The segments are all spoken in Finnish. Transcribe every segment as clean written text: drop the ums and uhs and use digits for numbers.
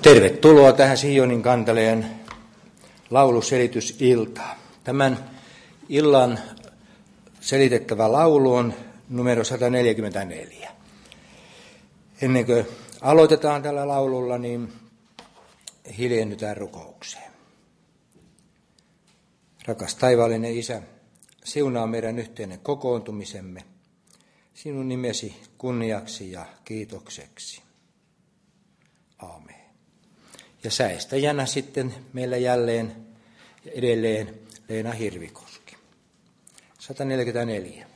Tervetuloa tähän Sionin kanteleen lauluselitysiltaan. Tämän illan selitettävä laulu on numero 144. Ennen kuin aloitetaan tällä laululla, niin hiljennytään rukoukseen. Rakas taivaallinen Isä, siunaa meidän yhteinen kokoontumisemme sinun nimesi kunniaksi ja kiitokseksi. Aamen. Ja säestäjänä sitten meillä jälleen ja edelleen Leena Hirvikoski. 144.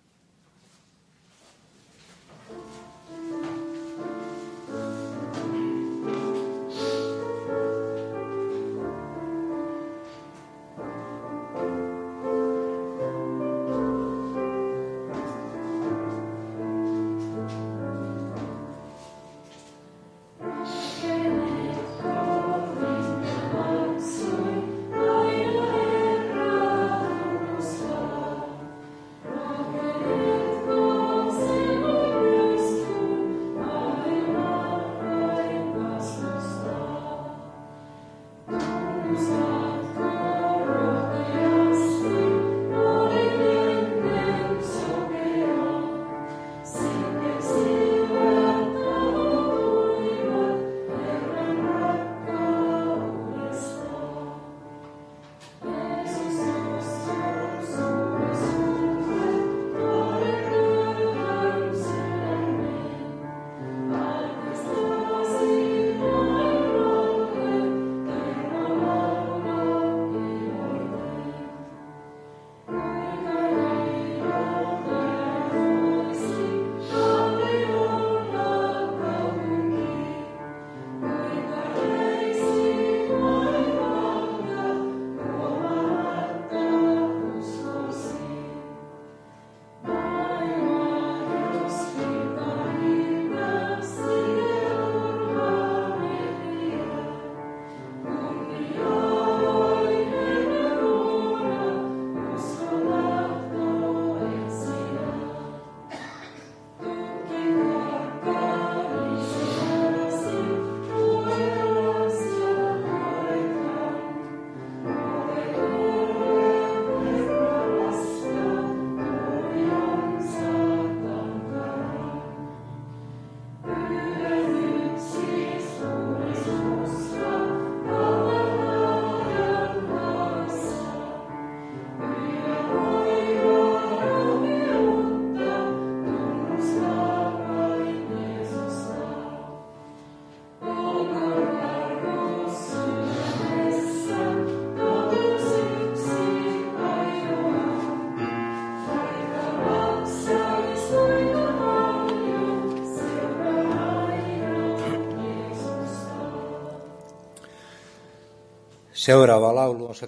Seuraava laulu on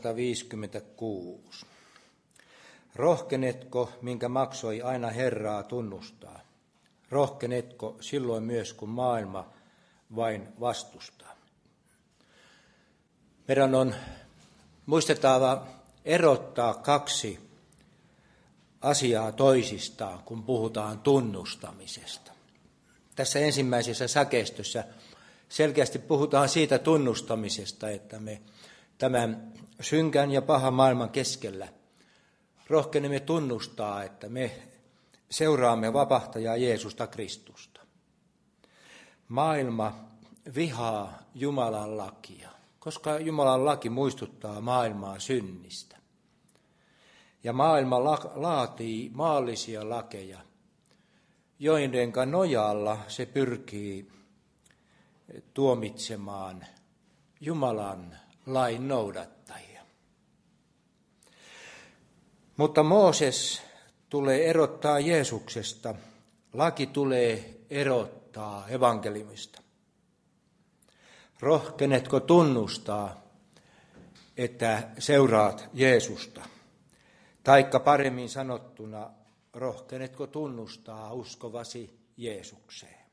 156. Rohkenetko, minkä maksoi aina Herraa tunnustaa? Rohkenetko silloin myös, kun maailma vain vastustaa? Meidän on muistettava erottaa kaksi asiaa toisistaan, kun puhutaan tunnustamisesta. Tässä ensimmäisessä säkeistössä selkeästi puhutaan siitä tunnustamisesta, että me tämän synkän ja pahan maailman keskellä rohkenemme tunnustaa, että me seuraamme vapahtajaa Jeesusta Kristusta. Maailma vihaa Jumalan lakia, koska Jumalan laki muistuttaa maailmaa synnistä. Ja maailma laatii maallisia lakeja, joiden nojalla se pyrkii tuomitsemaan Jumalan lain noudattajia. Mutta Mooses tulee erottaa Jeesuksesta, laki tulee erottaa evankeliumista. Rohkenetko tunnustaa, että seuraat Jeesusta? Taikka paremmin sanottuna, rohkenetko tunnustaa uskovasi Jeesukseen?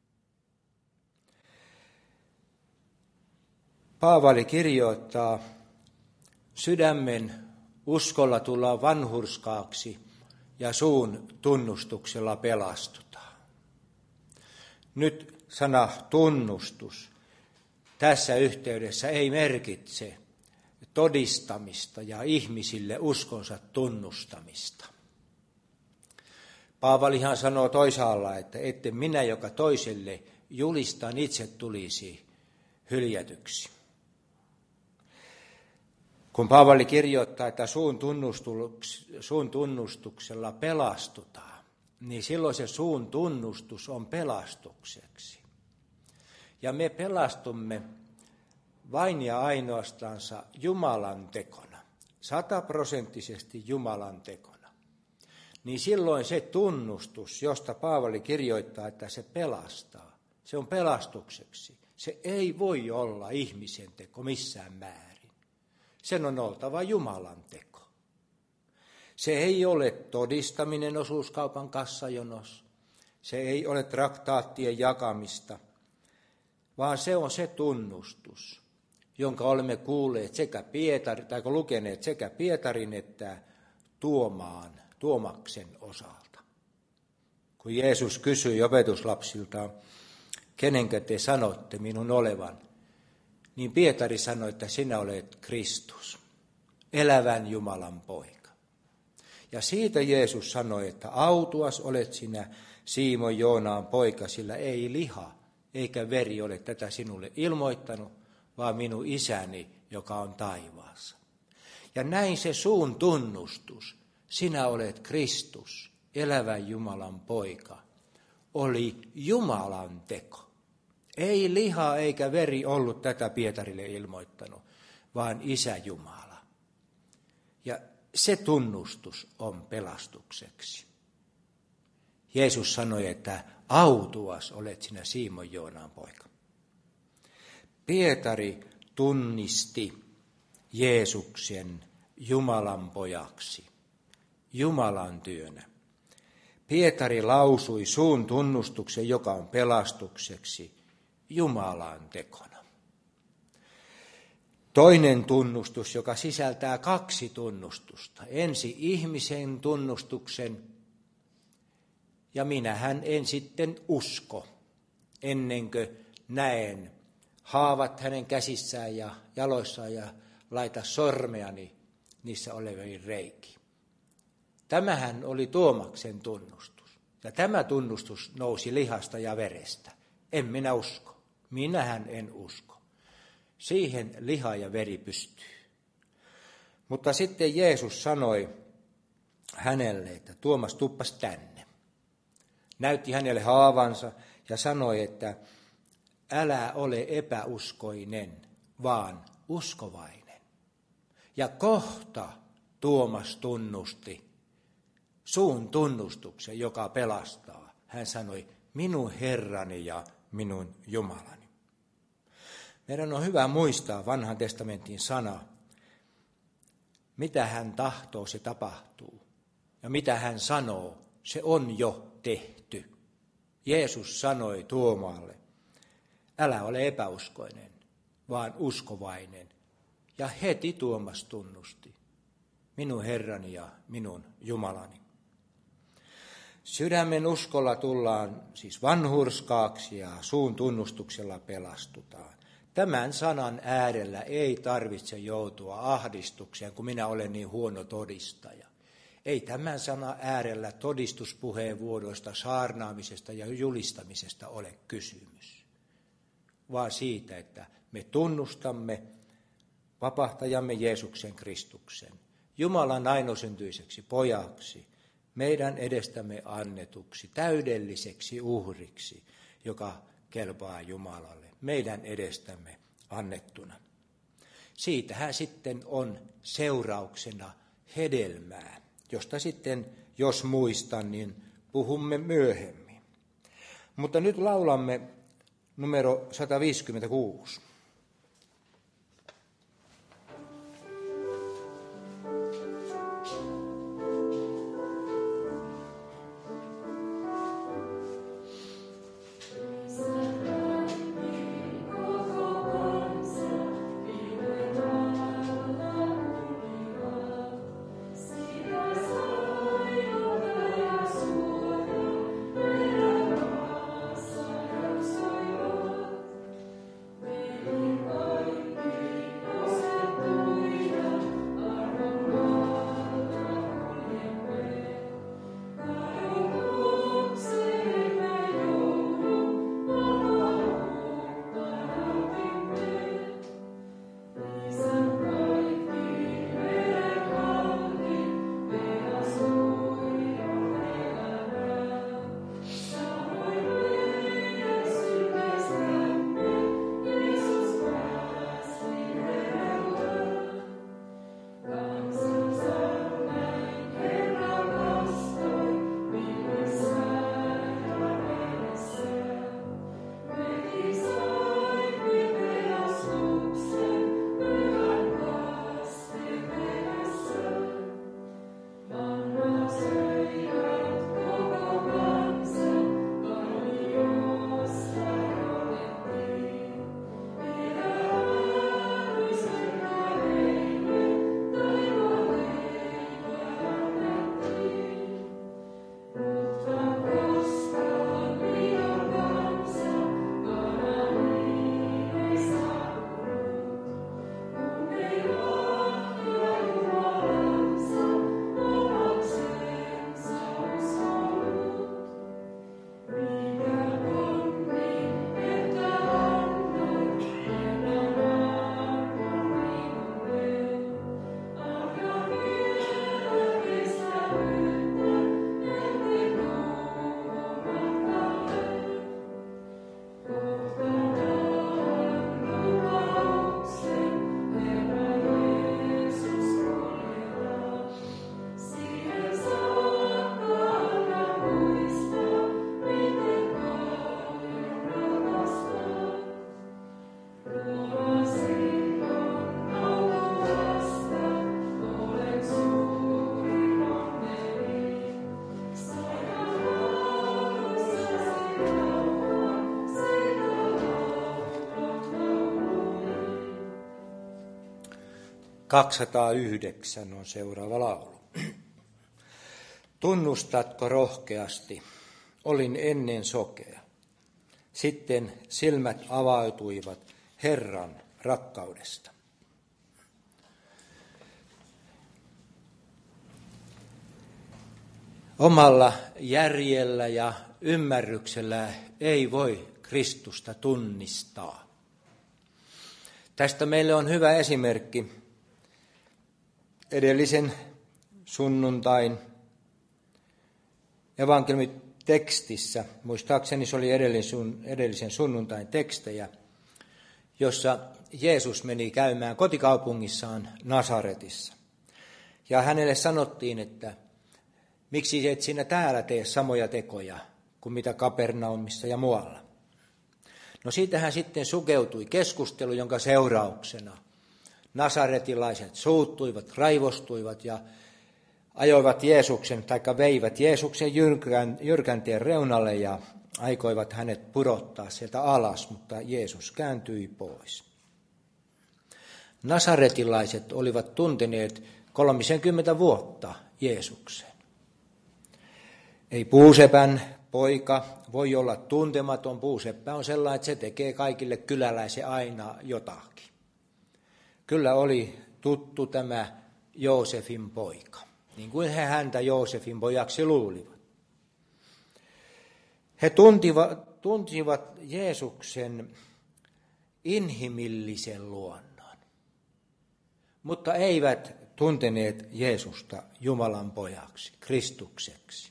Paavali kirjoittaa, sydämen uskolla tullaan vanhurskaaksi ja suun tunnustuksella pelastutaan. Nyt sana tunnustus tässä yhteydessä ei merkitse todistamista ja ihmisille uskonsa tunnustamista. Paavalihan sanoo toisaalla, että ette minä, joka toiselle julistan, itse tulisi hyljätyksi. Kun Paavali kirjoittaa, että suun tunnustuksella pelastutaan, niin silloin se suun tunnustus on pelastukseksi. Ja me pelastumme vain ja ainoastansa Jumalan tekona, 100% Jumalan tekona. Niin silloin se tunnustus, josta Paavali kirjoittaa, että se pelastaa, se on pelastukseksi. Se ei voi olla ihmisen teko missään määrin. Sen on oltava Jumalan teko. Se ei ole todistaminen osuuskaupan kassajonossa. Se ei ole traktaattien jakamista, vaan se on se tunnustus, jonka olemme kuulleet lukeneet sekä Pietarin että Tuomaksen osalta. Kun Jeesus kysyi opetuslapsiltaan, kenenkä te sanotte minun olevan, niin Pietari sanoi, että sinä olet Kristus, elävän Jumalan poika. Ja siitä Jeesus sanoi, että autuas olet sinä, Siimon Joonaan poika, sillä ei liha eikä veri ole tätä sinulle ilmoittanut, vaan minun isäni, joka on taivaassa. Ja näin se suun tunnustus, sinä olet Kristus, elävän Jumalan poika, oli Jumalan teko. Ei liha eikä veri ollut tätä Pietarille ilmoittanut, vaan Isä Jumala. Ja se tunnustus on pelastukseksi. Jeesus sanoi, että autuas olet sinä Siimon Joonaan poika. Pietari tunnisti Jeesuksen Jumalan pojaksi, Jumalan työnä. Pietari lausui suun tunnustuksen, joka on pelastukseksi, Jumalan tekona. Toinen tunnustus, joka sisältää 2 tunnustusta. Ensi ihmisen tunnustuksen, ja minähän en sitten usko, ennen kuin näen haavat hänen käsissään ja jaloissaan ja laita sormeani niissä oleviin reikiin. Tämähän oli Tuomaksen tunnustus. Ja tämä tunnustus nousi lihasta ja verestä. En minä usko. Minähän en usko. Siihen liha ja veri pystyy. Mutta sitten Jeesus sanoi hänelle, että Tuomas, tuppas tänne. Näytti hänelle haavansa ja sanoi, että älä ole epäuskoinen, vaan uskovainen. Ja kohta Tuomas tunnusti suun tunnustuksen, joka pelastaa. Hän sanoi, minun Herrani ja minun Jumalani. Meidän on hyvä muistaa vanhan testamentin sana, mitä hän tahtoo, se tapahtuu. Ja mitä hän sanoo, se on jo tehty. Jeesus sanoi Tuomaalle, älä ole epäuskoinen, vaan uskovainen. Ja heti Tuomas tunnusti, minun Herrani ja minun Jumalani. Sydämen uskolla tullaan siis vanhurskaaksi ja suun tunnustuksella pelastutaan. Tämän sanan äärellä ei tarvitse joutua ahdistukseen, kun minä olen niin huono todistaja. Ei tämän sanan äärellä todistuspuheenvuoroista, saarnaamisesta ja julistamisesta ole kysymys, vaan siitä, että me tunnustamme vapahtajamme Jeesuksen Kristuksen, Jumalan ainosyntyiseksi pojaksi, meidän edestämme annetuksi, täydelliseksi uhriksi, joka kelpaa Jumalalle, meidän edestämme annettuna. Siitähän sitten on seurauksena hedelmää, josta sitten, jos muistan, niin puhumme myöhemmin. Mutta nyt laulamme numero 156. 209 on seuraava laulu. Tunnustatko rohkeasti, olin ennen sokea. Sitten silmät avautuivat Herran rakkaudesta. Omalla järjellä ja ymmärryksellä ei voi Kristusta tunnistaa. Tästä meille on hyvä esimerkki edellisen sunnuntain evankeliumitekstissä. Muistaakseni se oli edellisen sunnuntain tekstejä, jossa Jeesus meni käymään kotikaupungissaan Nasaretissa. Ja hänelle sanottiin, että miksi et sinä täällä tee samoja tekoja kuin mitä Kapernaumissa ja muualla. No siitähän sitten sukeutui keskustelu, jonka seurauksena nasaretilaiset suuttuivat, raivostuivat ja ajoivat Jeesuksen, taikka veivät Jeesuksen jyrkän tien reunalle ja aikoivat hänet pudottaa sieltä alas, mutta Jeesus kääntyi pois. Nasaretilaiset olivat tunteneet 30 vuotta Jeesuksen. Ei puusepän poika voi olla tuntematon. Puuseppä on sellainen, että se tekee kaikille kyläläisen aina jotakin. Kyllä oli tuttu tämä Joosefin poika, niin kuin he häntä Joosefin pojaksi luulivat. He tuntivat Jeesuksen inhimillisen luonnon, mutta eivät tunteneet Jeesusta Jumalan pojaksi, Kristukseksi.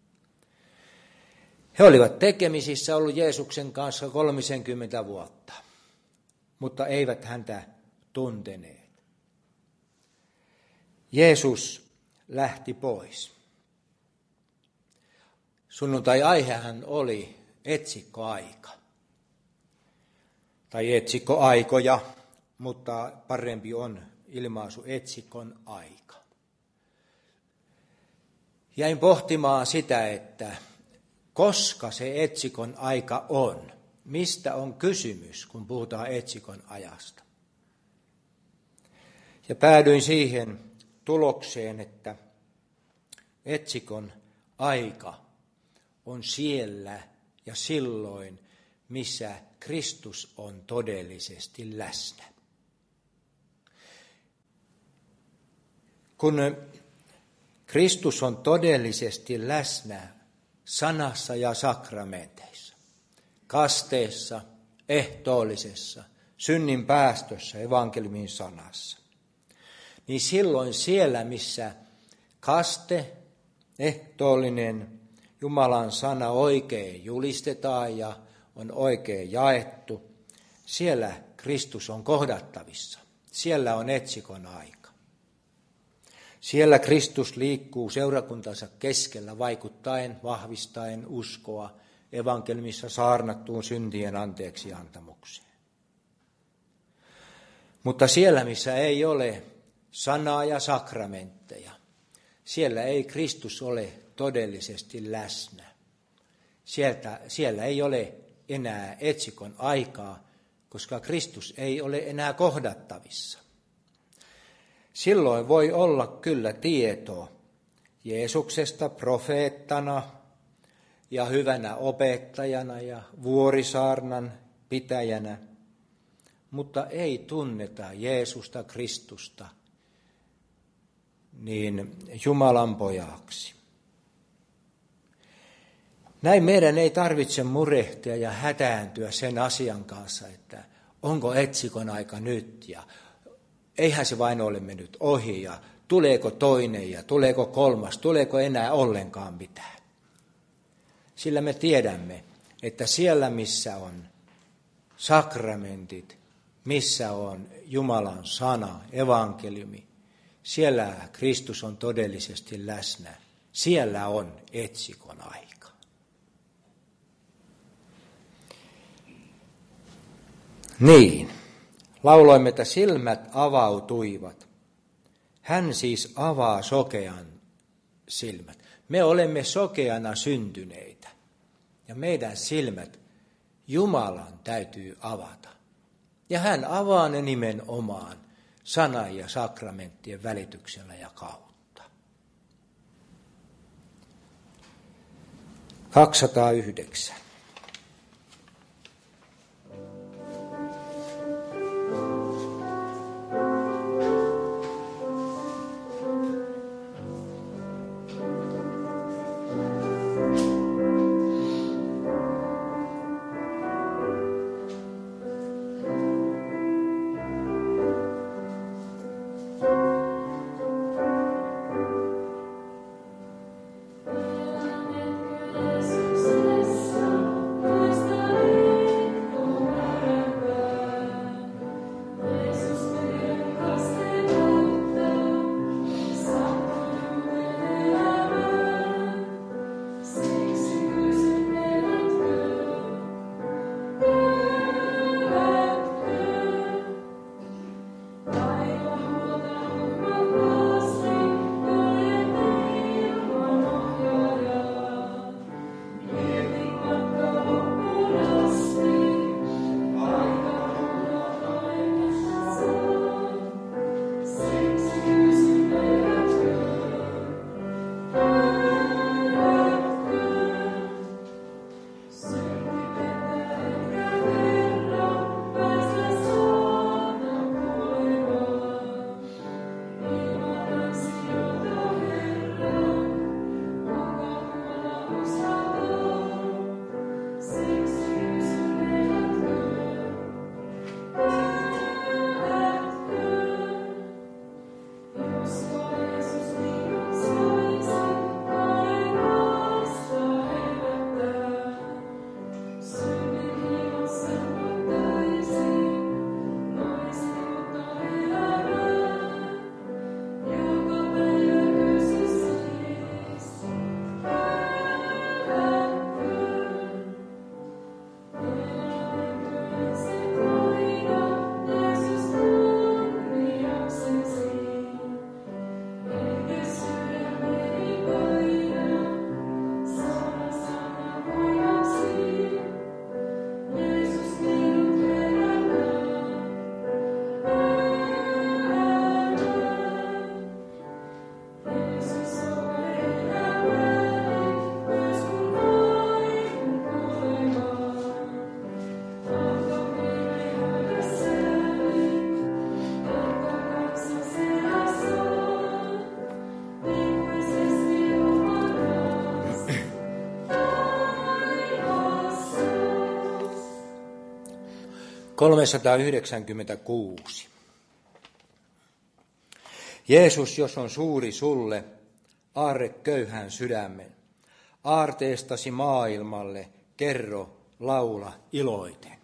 He olivat tekemisissä ollut Jeesuksen kanssa 30 vuotta, mutta eivät häntä tunteneet. Jeesus lähti pois. Sunnuntai-aihehan oli etsikkoaika. Tai etsikkoaikoja, mutta parempi on ilmaisu etsikon aika. Jäin pohtimaan sitä, että koska se etsikon aika on, mistä on kysymys, kun puhutaan etsikon ajasta. Ja päädyin siihen tulokseen, että etsikon aika on siellä ja silloin, missä Kristus on todellisesti läsnä. Kun Kristus on todellisesti läsnä sanassa ja sakramenteissa, kasteessa, ehtoollisessa, synnin päästössä, evankeliumin sanassa, niin silloin siellä, missä kaste, ehtoollinen, Jumalan sana oikein julistetaan ja on oikein jaettu, siellä Kristus on kohdattavissa. Siellä on etsikon aika. Siellä Kristus liikkuu seurakuntansa keskellä vaikuttaen, vahvistaen uskoa evankeliumissa saarnattuun syntien anteeksiantamukseen. Mutta siellä, missä ei ole sanaa ja sakramentteja, siellä ei Kristus ole todellisesti läsnä. Siellä ei ole enää etsikon aikaa, koska Kristus ei ole enää kohdattavissa. Silloin voi olla kyllä tieto Jeesuksesta profeettana ja hyvänä opettajana ja vuorisaarnan pitäjänä, mutta ei tunneta Jeesusta Kristusta niin Jumalan pojaksi. Näin meidän ei tarvitse murehtia ja hätääntyä sen asian kanssa, että onko etsikon aika nyt ja eihän se vain ole mennyt ohi ja tuleeko toinen ja tuleeko kolmas, tuleeko enää ollenkaan mitään. Sillä me tiedämme, että siellä missä on sakramentit, missä on Jumalan sana, evankeliumi, siellä Kristus on todellisesti läsnä. Siellä on etsikon aika. Niin, lauloimme, että silmät avautuivat. Hän siis avaa sokean silmät. Me olemme sokeana syntyneitä ja meidän silmät Jumalan täytyy avata. Ja hän avaa ne nimenomaan sanan ja sakramenttien välityksellä ja kautta. 209. (396). Jeesus, jos on suuri sulle, aarre köyhän sydämen. Aarteestasi maailmalle, kerro, laula iloiten.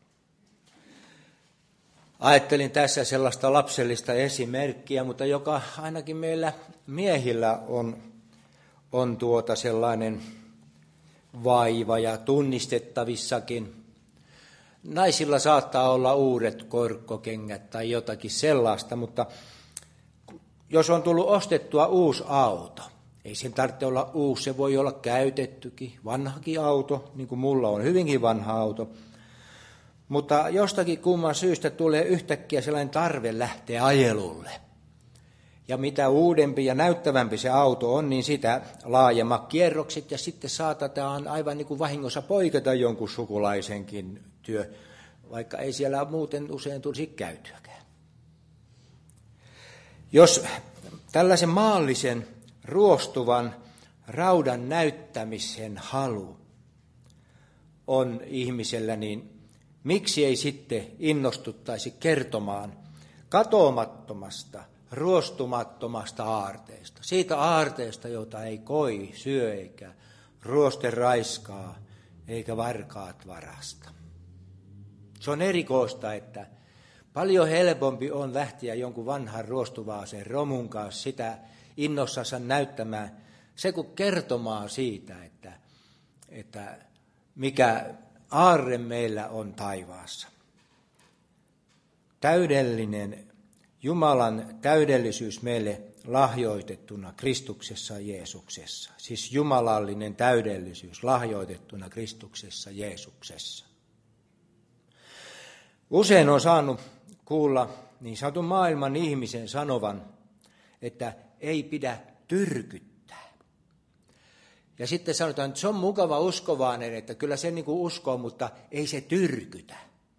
Ajattelin tässä sellaista lapsellista esimerkkiä, mutta joka ainakin meillä miehillä on sellainen vaiva ja tunnistettavissakin. Naisilla saattaa olla uudet korkkokengät tai jotakin sellaista, mutta jos on tullut ostettua uusi auto, ei sen tarvitse olla uusi, se voi olla käytettykin, vanhakin auto, niin kuin mulla on hyvinkin vanha auto. Mutta jostakin kumman syystä tulee yhtäkkiä sellainen tarve lähteä ajelulle. Ja mitä uudempi ja näyttävämpi se auto on, niin sitä laajemmat kierrokset ja sitten saatetaan aivan niin kuin vahingossa poiketa jonkun sukulaisenkin työ, vaikka ei siellä muuten usein tulisi käytyäkään. Jos tällaisen maallisen ruostuvan raudan näyttämisen halu on ihmisellä, niin miksi ei sitten innostuttaisi kertomaan katoamattomasta, ruostumattomasta aarteesta. Siitä aarteesta, jota ei koi, syö eikä ruoste raiskaa, eikä varkaat varasta. Se on erikoista, että paljon helpompi on lähteä jonkun vanhan ruostuvaaseen romun kanssa sitä innossansa näyttämään, se kun kertomaan siitä, että mikä aarre meillä on taivaassa. Täydellinen Jumalan täydellisyys meille lahjoitettuna Kristuksessa Jeesuksessa. Siis jumalallinen täydellisyys lahjoitettuna Kristuksessa Jeesuksessa. Usein on saanut kuulla niin sanotun maailman ihmisen sanovan, että ei pidä tyrkyttää. Ja sitten sanotaan, että se on mukava uskovainen, että kyllä se niin kuin uskoo, mutta ei se tyrkytä.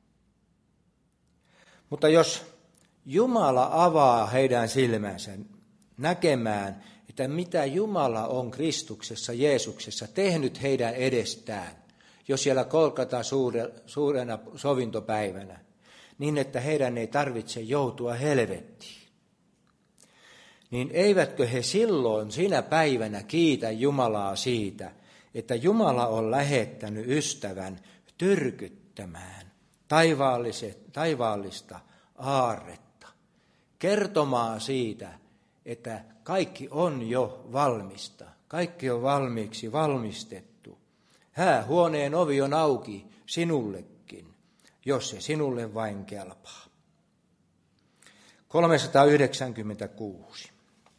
Mutta jos Jumala avaa heidän silmänsä näkemään, että mitä Jumala on Kristuksessa, Jeesuksessa tehnyt heidän edestään, jo siellä Golgatan suurena sovintopäivänä, niin että heidän ei tarvitse joutua helvettiin. Niin eivätkö he silloin sinä päivänä kiitä Jumalaa siitä, että Jumala on lähettänyt ystävän tyrkyttämään taivaallista aarretta, kertomaan siitä, että kaikki on jo valmista, kaikki on valmiiksi valmistettu. Häähuoneen ovi on auki sinullekin, jos se sinulle vain kelpaa. 396.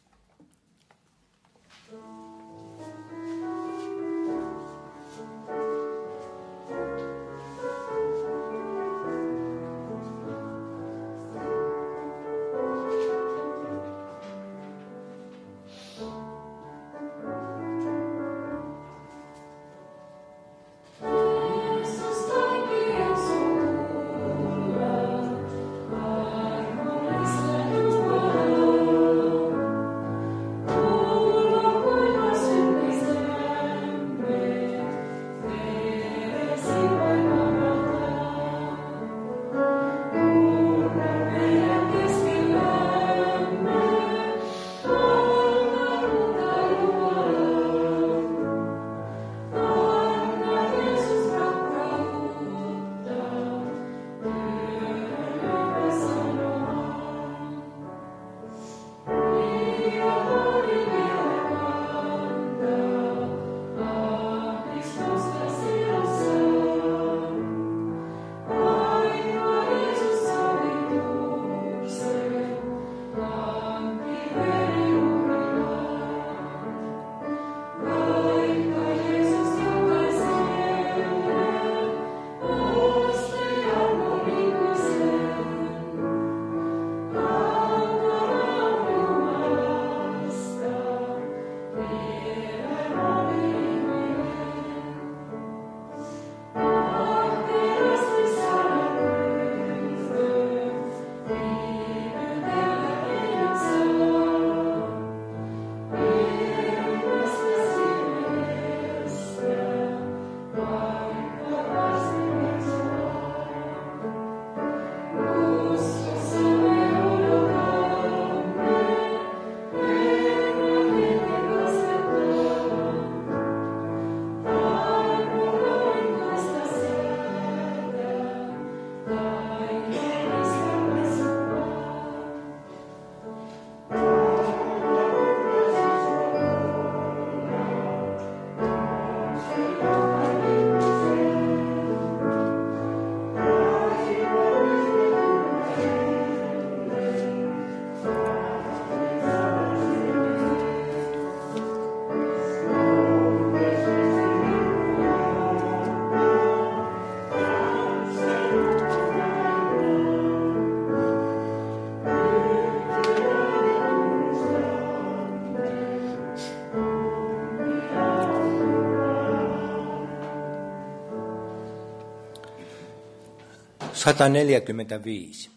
(145)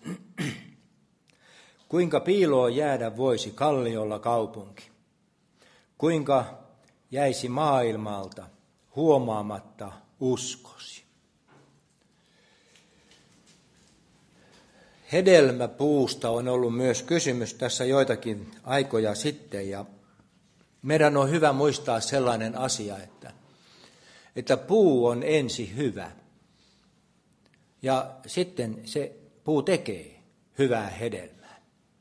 Kuinka piiloon jäädä voisi kalliolla kaupunki? Kuinka jäisi maailmalta huomaamatta uskosi? Hedelmäpuusta on ollut myös kysymys tässä joitakin aikoja sitten, ja meidän on hyvä muistaa sellainen asia, että puu on ensi hyvä. Ja sitten se puu tekee hyvää hedelmää.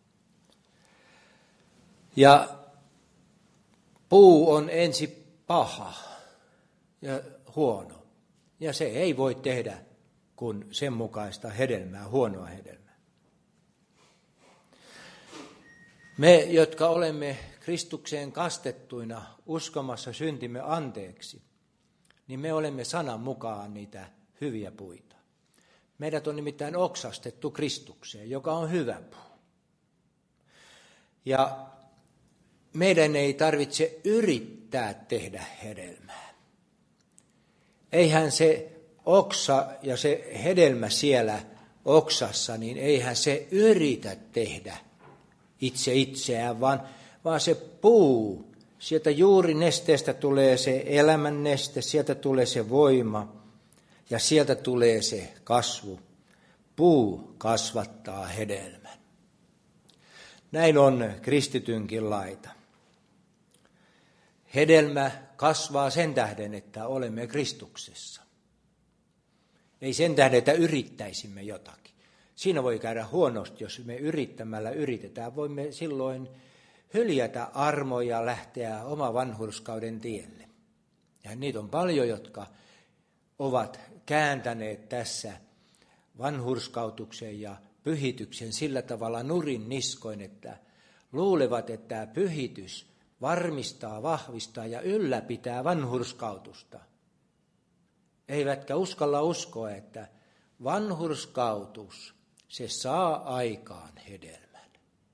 Ja puu on ensi paha ja huono. Ja se ei voi tehdä kuin sen mukaista hedelmää, huonoa hedelmää. Me, jotka olemme Kristukseen kastettuina uskomassa syntimme anteeksi, niin me olemme sanan mukaan niitä hyviä puita. Meidät on nimittäin oksastettu Kristukseen, joka on hyvä puu. Ja meidän ei tarvitse yrittää tehdä hedelmää. Eihän se oksa ja se hedelmä siellä oksassa, niin eihän se yritä tehdä itseään, vaan se puu, sieltä juuri nesteestä tulee se elämän neste, sieltä tulee se voima ja sieltä tulee se kasvu. Puu kasvattaa hedelmän. Näin on kristitynkin laita. Hedelmä kasvaa sen tähden, että olemme Kristuksessa. Ei sen tähden, että yrittäisimme jotakin. Siinä voi käydä huonosti, jos me yrittämällä yritetään. Voimme silloin hyljätä armoja ja lähteä oma vanhurskauden tielle. Ja niitä on paljon, jotka ovat kääntäneet tässä vanhurskautuksen ja pyhityksen sillä tavalla nurin niskoin, että luulevat, että tämä pyhitys varmistaa, vahvistaa ja ylläpitää vanhurskautusta. Eivätkä uskalla uskoa, että vanhurskautus, se saa aikaan hedelmän.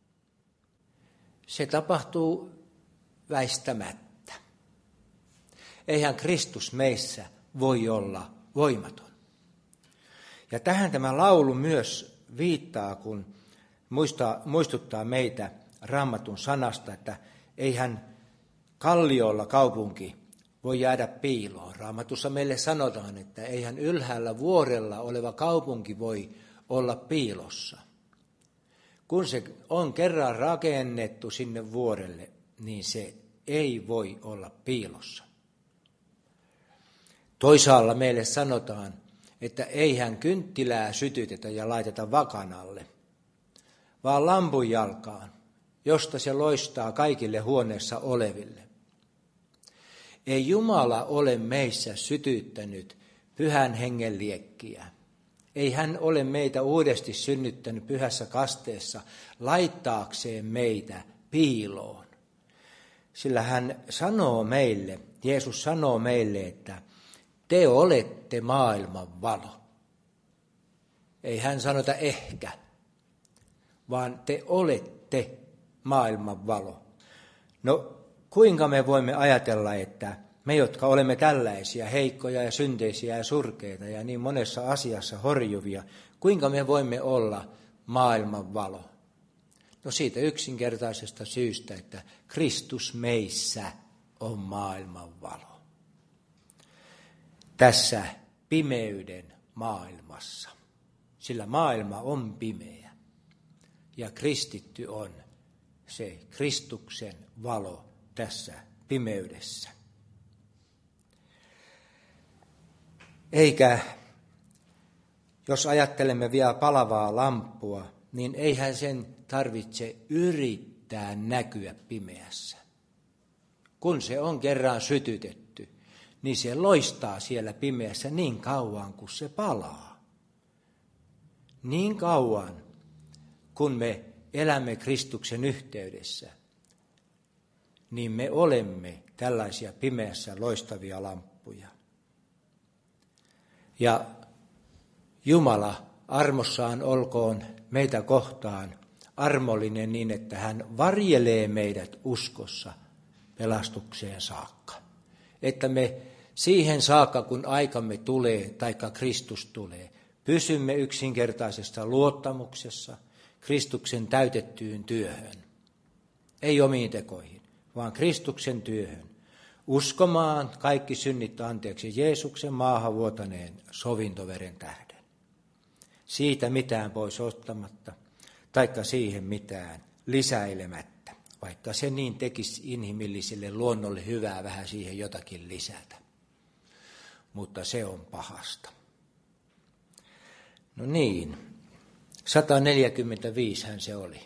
Se tapahtuu väistämättä. Eihän Kristus meissä voi olla voimaton. Ja tähän tämä laulu myös viittaa, kun muistuttaa meitä Raamatun sanasta, että eihän kalliolla kaupunki voi jäädä piiloon. Raamatussa meille sanotaan, että eihän ylhäällä vuorella oleva kaupunki voi olla piilossa. Kun se on kerran rakennettu sinne vuorelle, niin se ei voi olla piilossa. Toisaalla meille sanotaan, että eihän kynttilää sytytetä ja laiteta vakan alle, vaan lampun jalkaan, josta se loistaa kaikille huoneessa oleville. Ei Jumala ole meissä sytyttänyt pyhän hengen liekkiä. Ei hän ole meitä uudesti synnyttänyt pyhässä kasteessa laittaakseen meitä piiloon. Sillä hän sanoo meille, Jeesus sanoo meille, että te olette maailman valo. Ei hän sanota ehkä, vaan te olette maailman valo. No kuinka me voimme ajatella, että me, jotka olemme tällaisia heikkoja ja synteisiä ja surkeita ja niin monessa asiassa horjuvia, kuinka me voimme olla maailman valo? No siitä yksinkertaisesta syystä, että Kristus meissä on maailman valo. Tässä pimeyden maailmassa, sillä maailma on pimeä ja kristitty on se Kristuksen valo tässä pimeydessä. Eikä, jos ajattelemme vielä palavaa lamppua, niin eihän sen tarvitse yrittää näkyä pimeässä. Kun se on kerran sytytetty, niin se loistaa siellä pimeässä niin kauan, kun se palaa. Niin kauan, kun me elämme Kristuksen yhteydessä, niin me olemme tällaisia pimeässä loistavia lamppuja. Ja Jumala armossaan olkoon meitä kohtaan armollinen niin, että hän varjelee meidät uskossa pelastukseen saakka. Että me siihen saakka, kun aikamme tulee, taikka Kristus tulee, pysymme yksinkertaisessa luottamuksessa Kristuksen täytettyyn työhön. Ei omiin tekoihin, vaan Kristuksen työhön. Uskomaan kaikki synnit anteeksi Jeesuksen maahan vuotaneen sovintoveren tähden. Siitä mitään pois ottamatta, taikka siihen mitään lisäilemättä, vaikka se niin tekisi inhimilliselle luonnolle hyvää vähän siihen jotakin lisätä. Mutta se on pahasta. No niin, 145 se oli.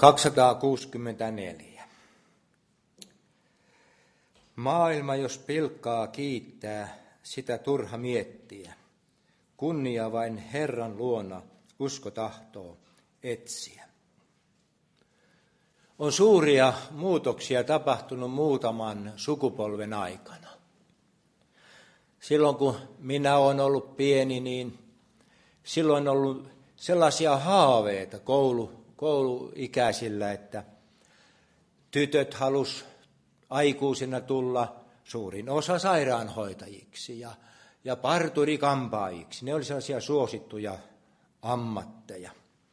264. Maailma, jos pilkkaa kiittää, sitä turha miettiä. Kunnia vain Herran luona, usko tahtoo etsiä. On suuria muutoksia tapahtunut muutaman sukupolven aikana. Silloin kun minä olen ollut pieni, niin silloin on ollut sellaisia haaveita kouluikäisillä, että tytöt halus aikuisena tulla suurin osa sairaanhoitajiksi ja parturikampaajiksi. Ne oli sellaisia suosittuja ammatteja.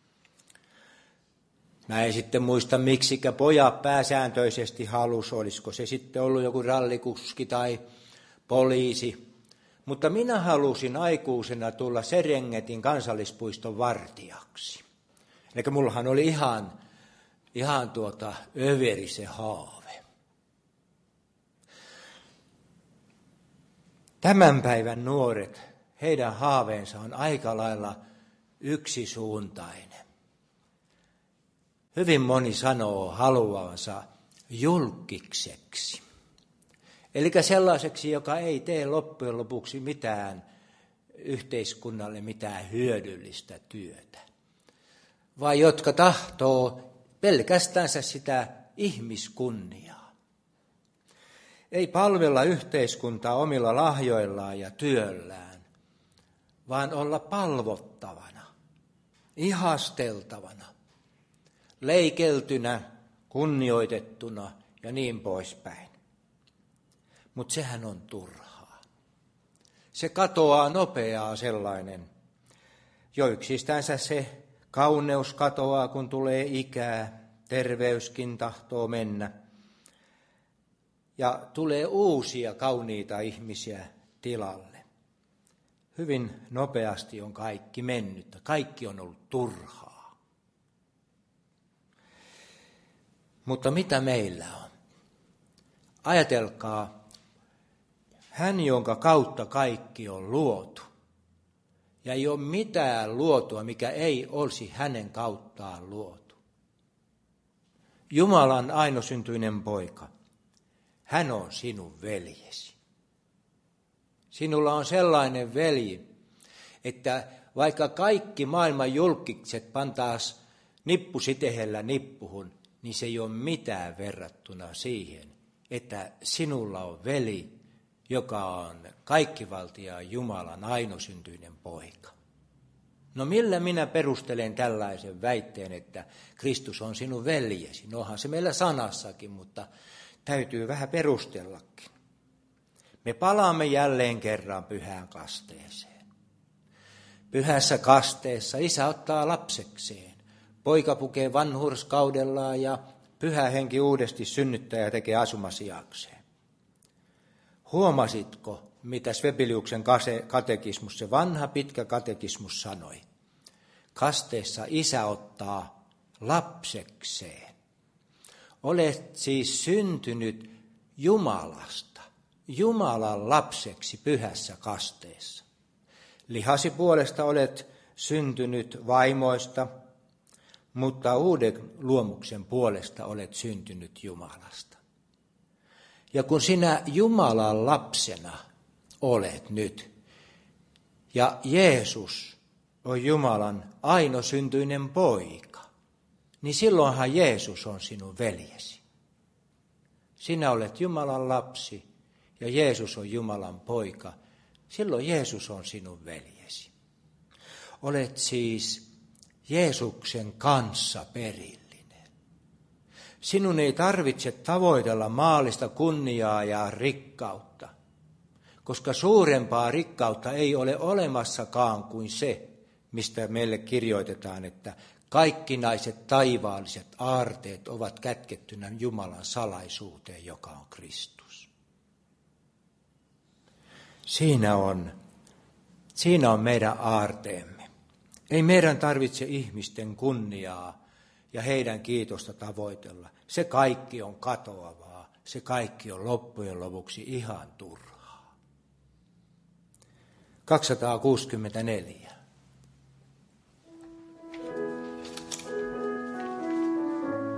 Mä en sitten muista, miksikä pojat pääsääntöisesti halus, olisiko se sitten ollut joku rallikuski tai poliisi. Mutta minä halusin aikuisena tulla Serengetin kansallispuiston vartijaksi. Eli mullahan oli ihan överi se haave. Tämän päivän nuoret, heidän haaveensa on aika lailla yksisuuntainen. Hyvin moni sanoo haluavansa julkikseksi. Eli sellaiseksi, joka ei tee loppujen lopuksi mitään yhteiskunnalle mitään hyödyllistä työtä, vaan jotka tahtoo pelkästänsä sitä ihmiskunniaa. Ei palvella yhteiskuntaa omilla lahjoillaan ja työllään, vaan olla palvottavana, ihasteltavana, leikeltynä, kunnioitettuna ja niin poispäin. Mutta sehän on turhaa. Se katoaa nopeaa sellainen. Jo yksistänsä se kauneus katoaa, kun tulee ikää, terveyskin tahtoo mennä. Ja tulee uusia kauniita ihmisiä tilalle. Hyvin nopeasti on kaikki mennyt. Kaikki on ollut turhaa. Mutta mitä meillä on? Ajatelkaa, hän, jonka kautta kaikki on luotu. Ja ei ole mitään luotua, mikä ei olisi hänen kauttaan luotu. Jumalan ainosyntyinen poika, hän on sinun veljesi. Sinulla on sellainen velji, että vaikka kaikki maailman julkikset pantaas nippusitehellä nippuhun, niin se ei ole mitään verrattuna siihen, että sinulla on veli, joka on kaikkivaltiaan Jumalan ainosyntyinen poika. No millä minä perustelen tällaisen väitteen, että Kristus on sinun veljesi? No onhan se meillä sanassakin, mutta täytyy vähän perustellakin. Me palaamme jälleen kerran pyhään kasteeseen. Pyhässä kasteessa isä ottaa lapsekseen. Poika pukee vanhurskaudellaan ja Pyhä Henki uudesti synnyttää ja tekee asumasijakseen. Huomasitko, mitä Svepeliuksen katekismus, se vanha pitkä katekismus sanoi? Kasteessa isä ottaa lapsekseen. Olet siis syntynyt Jumalasta, Jumalan lapseksi pyhässä kasteessa. Lihasi puolesta olet syntynyt vaimoista, mutta uuden luomuksen puolesta olet syntynyt Jumalasta. Ja kun sinä Jumalan lapsena olet nyt, ja Jeesus on Jumalan ainosyntyinen poika, niin silloinhan Jeesus on sinun veljesi. Sinä olet Jumalan lapsi ja Jeesus on Jumalan poika. Silloin Jeesus on sinun veljesi. Olet siis Jeesuksen kanssa perillinen. Sinun ei tarvitse tavoitella maallista kunniaa ja rikkautta, koska suurempaa rikkautta ei ole olemassakaan kuin se, mistä meille kirjoitetaan, että kaikkinaiset taivaalliset aarteet ovat kätkettynä Jumalan salaisuuteen, joka on Kristus. Siinä on meidän aarteemme. Ei meidän tarvitse ihmisten kunniaa ja heidän kiitosta tavoitella. Se kaikki on katoavaa. Se kaikki on loppujen lopuksi ihan turhaa. 264.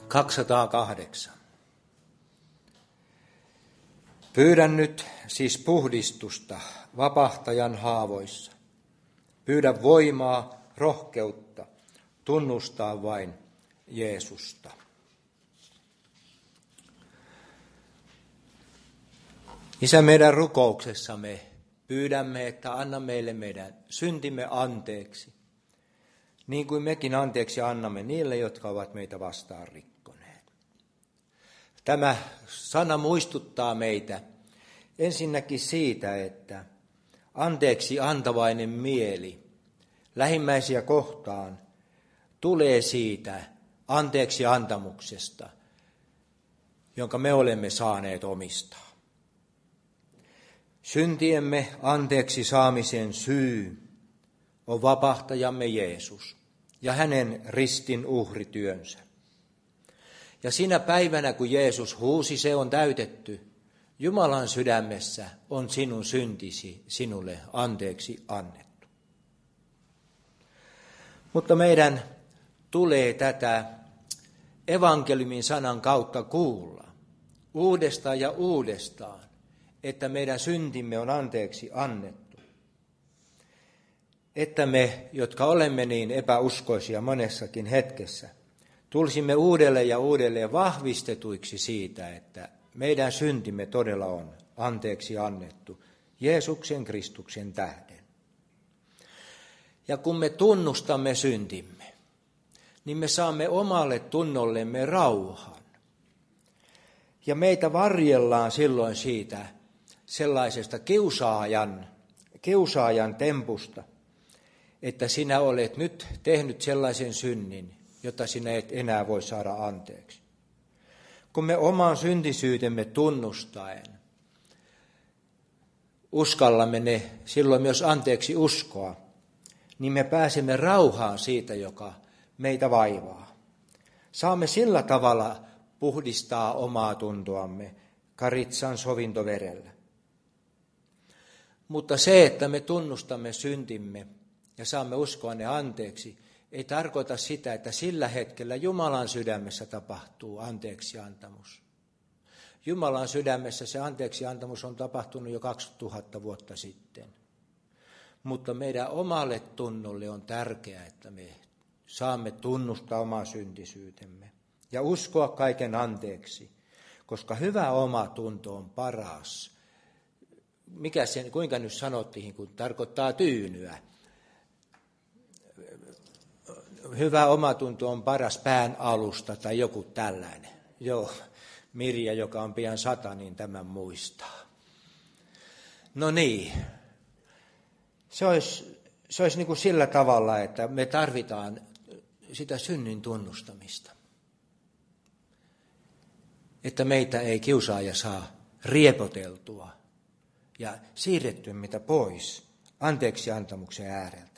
208. Pyydän nyt siis puhdistusta vapahtajan haavoissa. Pyydän voimaa, rohkeutta, tunnustaa vain Jeesusta. Isä, meidän rukouksessamme pyydämme, että anna meille meidän syntimme anteeksi, niin kuin mekin anteeksi annamme niille, jotka ovat meitä vastaan rikkoneet. Tämä sana muistuttaa meitä ensinnäkin siitä, että anteeksi antavainen mieli lähimmäisiä kohtaan tulee siitä anteeksi antamuksesta, jonka me olemme saaneet omistaa. Syntiemme anteeksi saamisen syy on vapahtajamme Jeesus ja hänen ristin uhrityönsä. Ja sinä päivänä, kun Jeesus huusi, se on täytetty, Jumalan sydämessä on sinun syntisi sinulle anteeksi annettu. Mutta meidän tulee tätä evankeliumin sanan kautta kuulla uudestaan ja uudestaan, että meidän syntimme on anteeksi annettu. Että me, jotka olemme niin epäuskoisia monessakin hetkessä, tulisimme uudelleen ja uudelleen vahvistetuiksi siitä, että meidän syntimme todella on anteeksi annettu Jeesuksen Kristuksen tähden. Ja kun me tunnustamme syntimme, niin me saamme omalle tunnollemme rauhan. Ja meitä varjellaan silloin siitä sellaisesta kiusaajan tempusta, että sinä olet nyt tehnyt sellaisen synnin, jota sinä et enää voi saada anteeksi. Kun me oman syntisyytemme tunnustaen uskallamme ne silloin myös anteeksi uskoa, niin me pääsemme rauhaan siitä, joka meitä vaivaa. Saamme sillä tavalla puhdistaa omaa tuntoamme Karitsan sovintoverellä. Mutta se, että me tunnustamme syntimme ja saamme uskoa ne anteeksi, ei tarkoita sitä, että sillä hetkellä Jumalan sydämessä tapahtuu anteeksiantamus. Jumalan sydämessä se anteeksiantamus on tapahtunut jo 2000 vuotta sitten. Mutta meidän omalle tunnolle on tärkeää, että me saamme tunnustaa omaa syntisyytemme ja uskoa kaiken anteeksi, koska hyvä oma tunto on paras. Kuinka nyt sanottiin, kun tarkoittaa tyynyä? Hyvä omatunto on paras pään alusta tai joku tällainen. Joo, Mirja, joka on pian 100, niin tämän muistaa. No niin, se olisi niin kuin sillä tavalla, että me tarvitaan sitä synnin tunnustamista. Että meitä ei kiusaaja saa riepoteltua ja siirrettyä mitä pois anteeksiantamuksen ääreltä.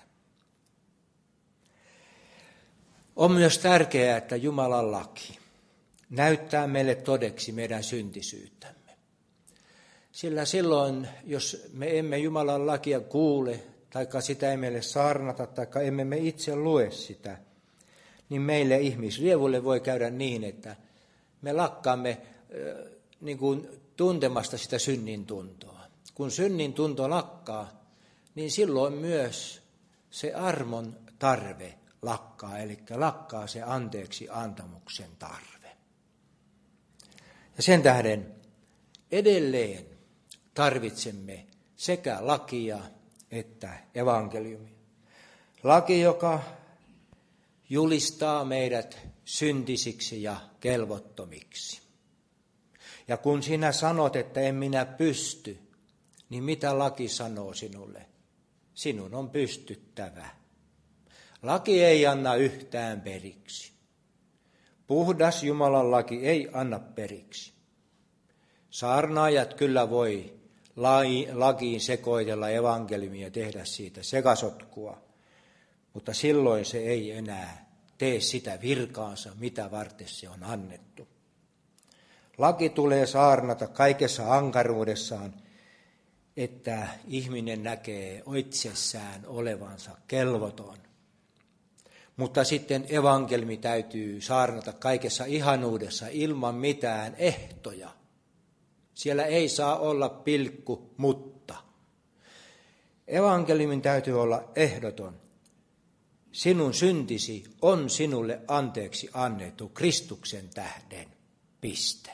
On myös tärkeää, että Jumalan laki näyttää meille todeksi meidän syntisyyttämme. Sillä silloin, jos me emme Jumalan lakia kuule, taikka sitä ei meille saarnata, taikka emme me itse lue sitä, niin meille ihmisrievulle voi käydä niin, että me lakkaamme niin kuin tuntemasta sitä synnin tuntoa. Kun synnin tunto lakkaa, niin silloin myös se armon tarve lakkaa, eli lakkaa se anteeksi antamuksen tarve. Ja sen tähden edelleen tarvitsemme sekä lakia että evankeliumia. Laki, joka julistaa meidät syntisiksi ja kelvottomiksi. Ja kun sinä sanot, että en minä pysty, niin mitä laki sanoo sinulle? Sinun on pystyttävä. Laki ei anna yhtään periksi. Puhdas Jumalan laki ei anna periksi. Saarnaajat kyllä voi lakiin sekoitella evankeliumia ja tehdä siitä sekasotkua, mutta silloin se ei enää tee sitä virkaansa, mitä varten se on annettu. Laki tulee saarnata kaikessa ankaruudessaan, että ihminen näkee itsessään olevansa kelvoton. Mutta sitten evankeliumi täytyy saarnata kaikessa ihanuudessa ilman mitään ehtoja. Siellä ei saa olla pilkku, mutta. Evankeliumin täytyy olla ehdoton. Sinun syntisi on sinulle anteeksi annettu Kristuksen tähden. Piste.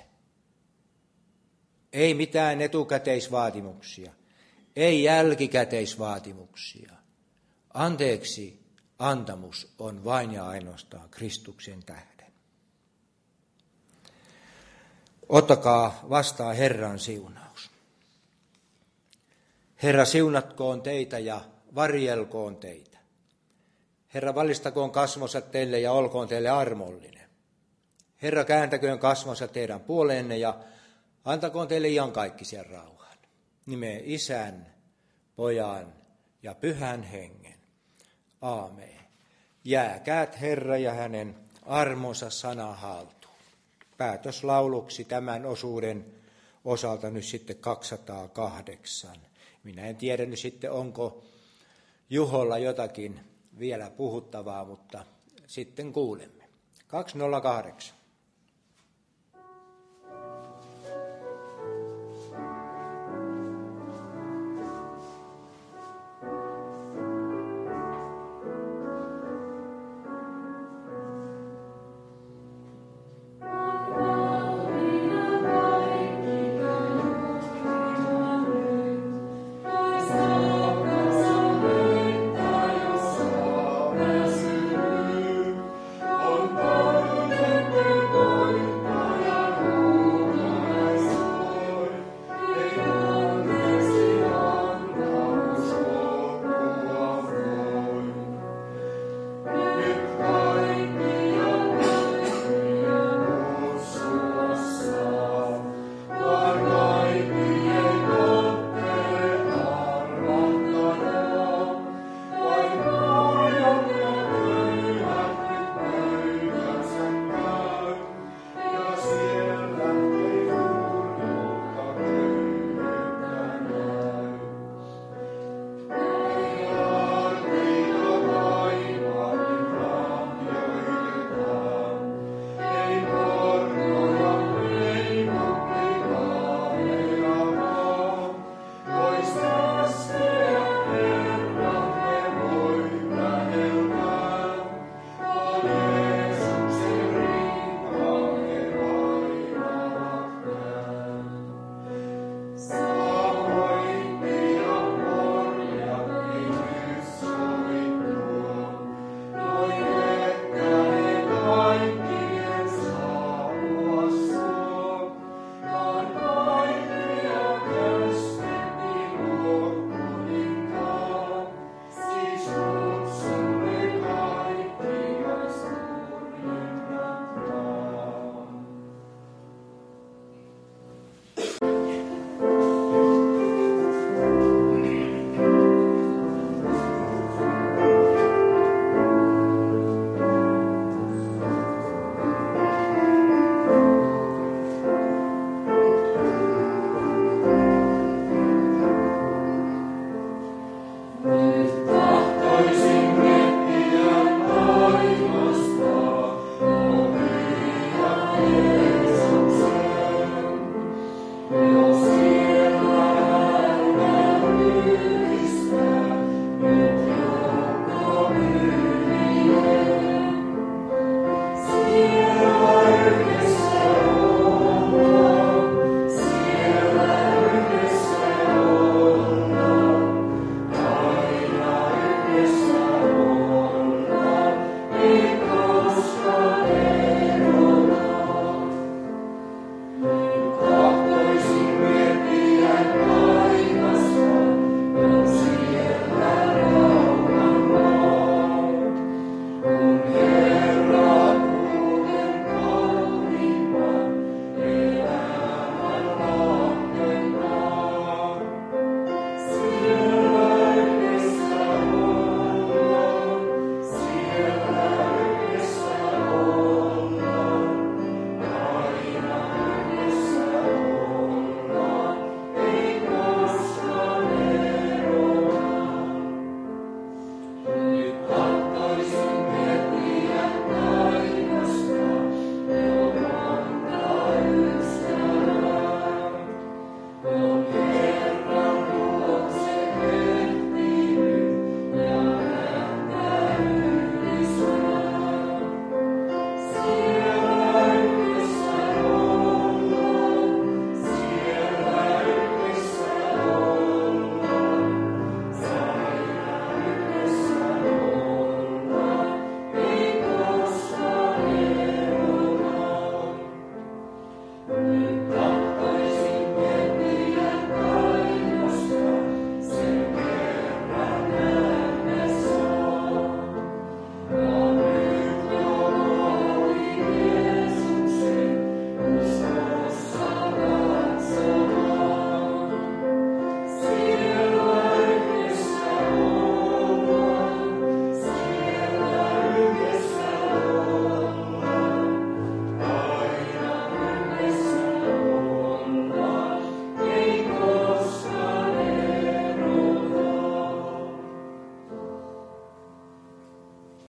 Ei mitään etukäteisvaatimuksia. Ei jälkikäteisvaatimuksia. Anteeksi antamus on vain ja ainoastaan Kristuksen tähden. Ottakaa vastaan Herran siunaus. Herra siunatkoon teitä ja varjelkoon teitä. Herra valistakoon kasvonsa teille ja olkoon teille armollinen. Herra kääntäköön kasvonsa teidän puoleenne ja antakoon teille iankaikkisen rauhan. Nimeen Isän, Pojan ja Pyhän Hengen. Aamen. Jääkäät Herra ja hänen armonsa sana haltuun. Päätöslauluksi tämän osuuden osalta nyt sitten 208. Minä en tiedä nyt sitten, onko Juholla jotakin vielä puhuttavaa, mutta sitten kuulemme. 208.